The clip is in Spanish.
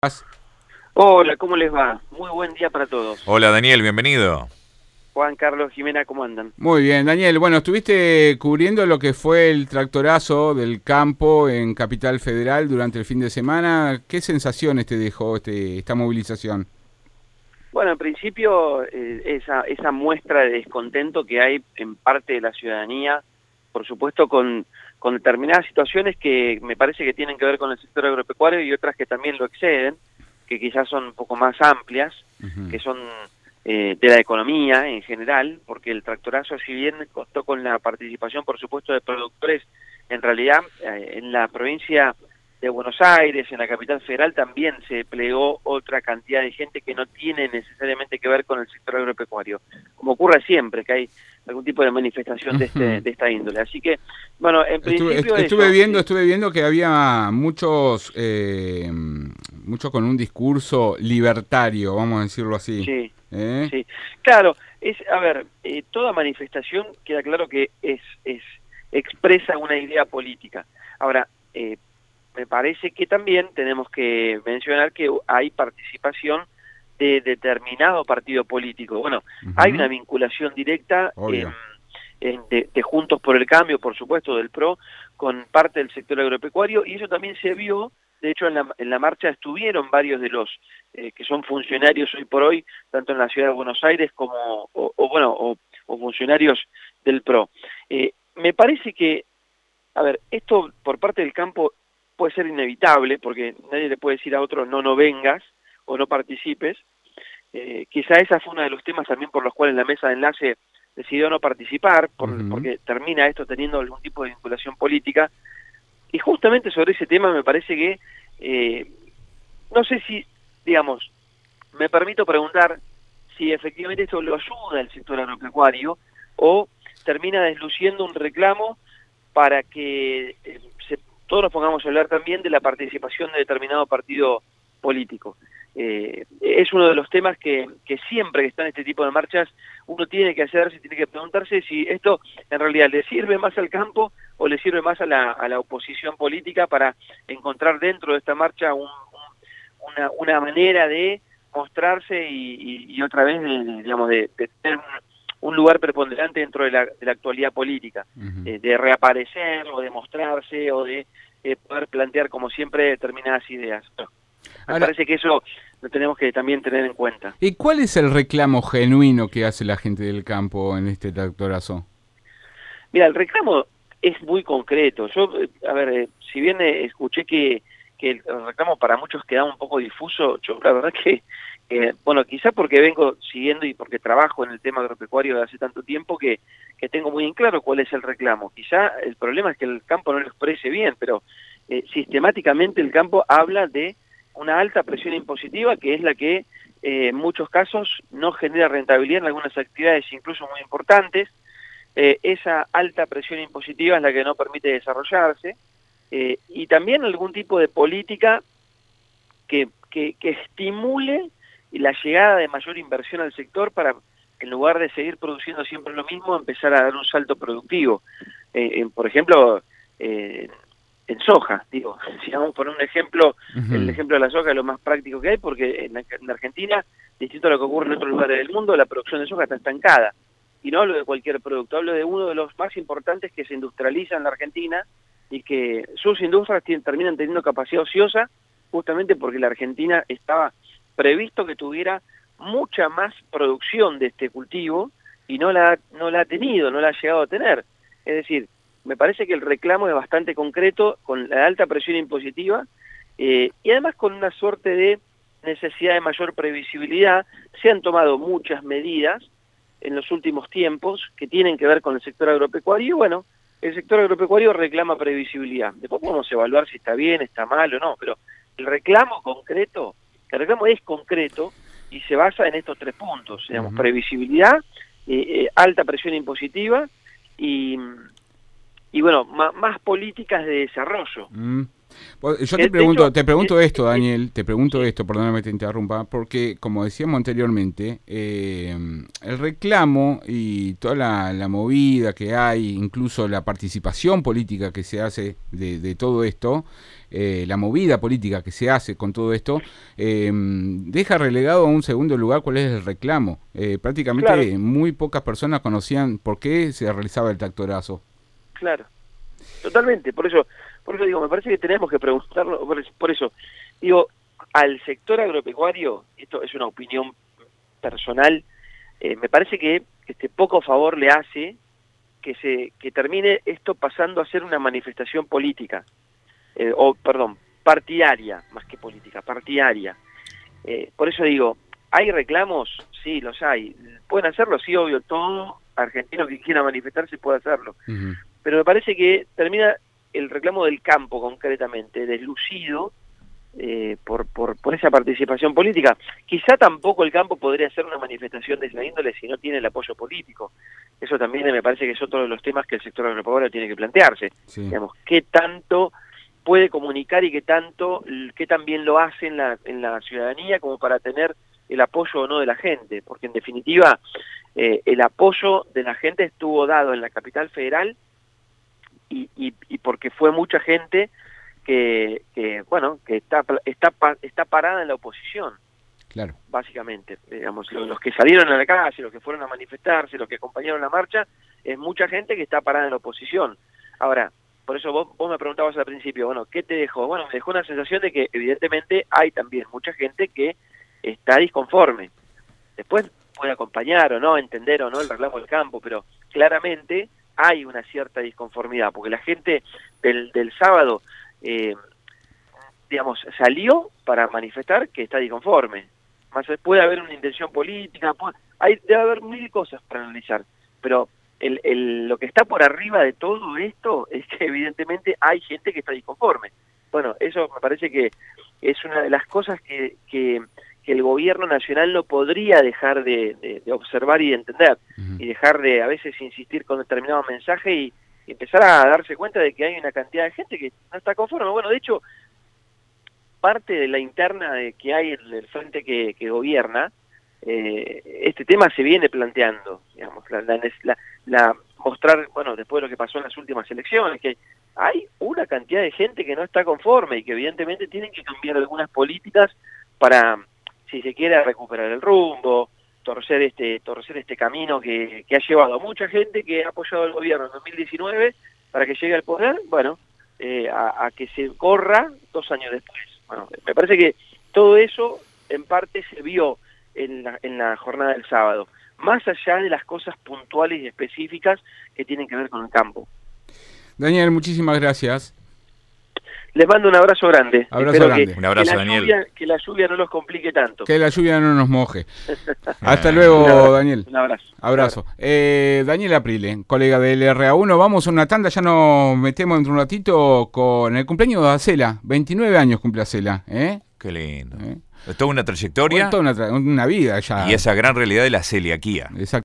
Hola, ¿cómo les va? Muy buen día para todos. Hola Daniel, bienvenido. Juan, Carlos, Jimena, ¿cómo andan? Muy bien, Daniel. Bueno, estuviste cubriendo lo que fue el tractorazo del campo en Capital Federal durante el fin de semana. ¿Qué sensaciones te dejó esta movilización? Bueno, en principio, esa muestra de descontento que hay en parte de la ciudadanía, por supuesto con determinadas situaciones que me parece que tienen que ver con el sector agropecuario y otras que también lo exceden, que quizás son un poco más amplias, que son de la economía en general, porque el tractorazo, si bien contó con la participación, por supuesto, de productores, en realidad en la provincia de Buenos Aires, en la capital federal, también se plegó otra cantidad de gente que no tiene necesariamente que ver con el sector agropecuario, como ocurre siempre que hay algún tipo de manifestación de esta índole. Así que, bueno, en principio Estuve viendo que había muchos con un discurso libertario, vamos a decirlo así. Sí, sí. Claro, a ver, toda manifestación queda claro que expresa una idea política. Ahora, me parece que también tenemos que mencionar que hay participación de determinado partido político. Bueno, hay una vinculación directa de Juntos por el Cambio, por supuesto, del PRO, con parte del sector agropecuario, y eso también se vio. De hecho, en la marcha estuvieron varios de los que son funcionarios hoy por hoy, tanto en la ciudad de Buenos Aires como, o funcionarios del PRO. Me parece que, a ver, esto por parte del campo puede ser inevitable, porque nadie le puede decir a otro no vengas o no participes. Quizá esa fue uno de los temas también por los cuales la mesa de enlace decidió no participar, porque termina esto teniendo algún tipo de vinculación política. Y justamente sobre ese tema me parece que, no sé si, digamos, me permito preguntar si efectivamente esto lo ayuda al sector agropecuario o termina desluciendo un reclamo para que todos nos pongamos a hablar también de la participación de determinado partido político. Es uno de los temas que siempre que están este tipo de marchas uno tiene que hacerse, tiene que preguntarse si esto en realidad le sirve más al campo o le sirve más a la oposición política para encontrar dentro de esta marcha una manera de mostrarse y otra vez de tener un lugar preponderante dentro de la actualidad política, de reaparecer o de mostrarse o de poder plantear como siempre determinadas ideas. Me parece que eso lo tenemos que también tener en cuenta. ¿Y cuál es el reclamo genuino que hace la gente del campo en este tractorazo? Mira, el reclamo es muy concreto. Yo, a ver, si bien escuché que el reclamo para muchos queda un poco difuso, yo la verdad que, bueno, quizá porque vengo siguiendo y porque trabajo en el tema agropecuario de hace tanto tiempo que tengo muy en claro cuál es el reclamo. Quizá el problema es que el campo no lo exprese bien, pero sistemáticamente el campo habla de una alta presión impositiva que es la que en muchos casos no genera rentabilidad en algunas actividades incluso muy importantes. Esa alta presión impositiva es la que no permite desarrollarse, y también algún tipo de política que estimule la llegada de mayor inversión al sector para, en lugar de seguir produciendo siempre lo mismo, empezar a dar un salto productivo. Por ejemplo, en soja, digo, si vamos a poner un ejemplo, el ejemplo de la soja es lo más práctico que hay, porque en Argentina, distinto a lo que ocurre en otros lugares del mundo, la producción de soja está estancada. Y no hablo de cualquier producto, hablo de uno de los más importantes que se industrializa en la Argentina y que sus industrias terminan teniendo capacidad ociosa justamente porque la Argentina estaba previsto que tuviera mucha más producción de este cultivo y no la ha tenido, no la ha llegado a tener. Es decir, me parece que el reclamo es bastante concreto, con la alta presión impositiva y además con una suerte de necesidad de mayor previsibilidad. Se han tomado muchas medidas en los últimos tiempos que tienen que ver con el sector agropecuario y bueno, el sector agropecuario reclama previsibilidad. Después podemos evaluar si está bien, está mal o no, pero el reclamo es concreto y se basa en estos tres puntos, digamos, previsibilidad, alta presión impositiva y bueno, más políticas de desarrollo. Yo te pregunto esto, Daniel, perdóname que te interrumpa, porque como decíamos anteriormente, el reclamo y toda la movida que hay, incluso la participación política que se hace de todo esto, la movida política que se hace con todo esto, deja relegado a un segundo lugar cuál es el reclamo. Prácticamente muy pocas personas conocían por qué se realizaba el tractorazo. Claro, totalmente, por eso digo, me parece que tenemos que preguntarlo, por eso digo, al sector agropecuario, esto es una opinión personal, me parece que poco favor le hace que termine esto pasando a ser una manifestación política, partidaria, más que política, partidaria. Por eso digo, ¿hay reclamos? Sí, los hay. ¿Pueden hacerlo? Sí, obvio, todo argentino que quiera manifestarse puede hacerlo. Uh-huh. Pero me parece que termina el reclamo del campo concretamente, deslucido por esa participación política. Quizá tampoco el campo podría hacer una manifestación de esa índole si no tiene el apoyo político. Eso también me parece que es otro de los temas que el sector agropecuario tiene que plantearse. Sí. Digamos, qué tanto puede comunicar y qué tan bien lo hace en la ciudadanía como para tener el apoyo o no de la gente, porque en definitiva el apoyo de la gente estuvo dado en la capital federal y porque fue mucha gente que está parada en la oposición. Claro. Básicamente, digamos, los que salieron a la calle, los que fueron a manifestarse, los que acompañaron la marcha, es mucha gente que está parada en la oposición. Ahora, por eso vos me preguntabas al principio, bueno, ¿qué te dejó? Bueno, me dejó una sensación de que evidentemente hay también mucha gente que está disconforme. Después puede acompañar o no, entender o no el reclamo del campo, pero claramente hay una cierta disconformidad, porque la gente del sábado, salió para manifestar que está disconforme. Más puede haber una intención política, debe haber mil cosas para analizar, pero lo que está por arriba de todo esto es que evidentemente hay gente que está disconforme. Bueno, eso me parece que es una de las cosas que el gobierno nacional no podría dejar de observar y de entender, uh-huh. Y dejar de a veces insistir con determinado mensaje y empezar a darse cuenta de que hay una cantidad de gente que no está conforme. Bueno, de hecho, parte de la interna que hay en el frente que gobierna, este tema se viene planteando, digamos, mostrar, bueno, después de lo que pasó en las últimas elecciones, que hay una cantidad de gente que no está conforme y que evidentemente tienen que cambiar algunas políticas para, si se quiere, recuperar el rumbo, torcer este camino que ha llevado a mucha gente que ha apoyado al gobierno en 2019 para que llegue al poder, bueno, a que se corra 2 años después. Bueno, me parece que todo eso en parte se vio en la jornada del sábado, más allá de las cosas puntuales y específicas que tienen que ver con el campo. Daniel, muchísimas gracias. Les mando un abrazo grande. Un abrazo, Daniel. Que la lluvia no los complique tanto. Que la lluvia no nos moje. Hasta luego, Daniel. Un abrazo. Abrazo. Daniel Aprile, colega del RA1. Vamos a una tanda, ya nos metemos dentro de un ratito con el cumpleaños de Acela. 29 años cumple Acela. Qué lindo. Toda una trayectoria. Toda una vida ya. Y esa gran realidad de la celiaquía. Exacto.